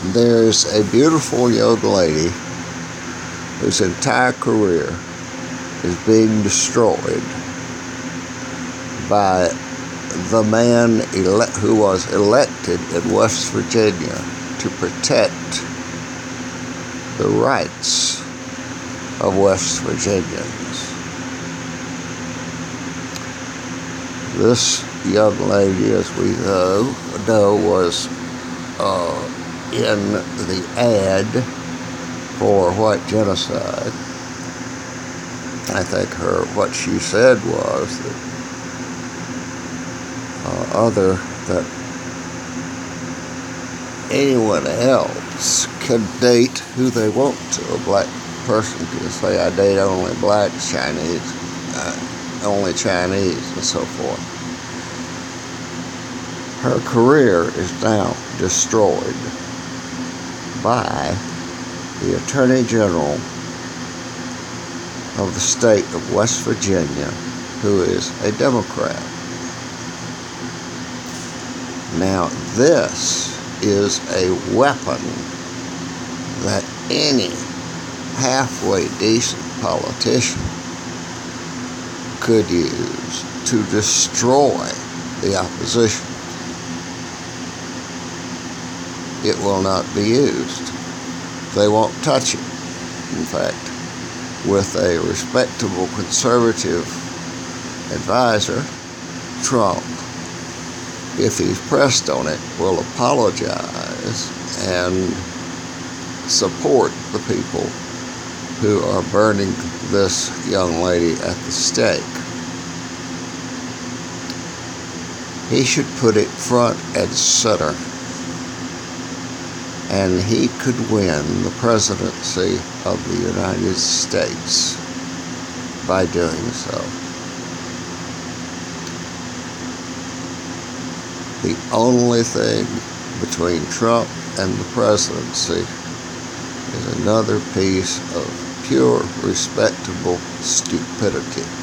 There's a beautiful young lady whose entire career is being destroyed by the man who was elected in West Virginia to protect the rights of West Virginians. This young lady, as we know was in the ad for white genocide. I think what she said was that anyone else can date who they want to. A black person can say, I date only blacks, Chinese, only Chinese, and so forth. Her career is now destroyed by the Attorney General of the state of West Virginia, who is a Democrat. Now, this is a weapon that any halfway decent politician could use to destroy the opposition. It will not be used. They won't touch it. In fact, with a respectable conservative advisor, Trump, if he's pressed on it, will apologize and support the people who are burning this young lady at the stake. He should put it front and center, and he could win the presidency of the United States by doing so. The only thing between Trump and the presidency is another piece of pure, respectable stupidity.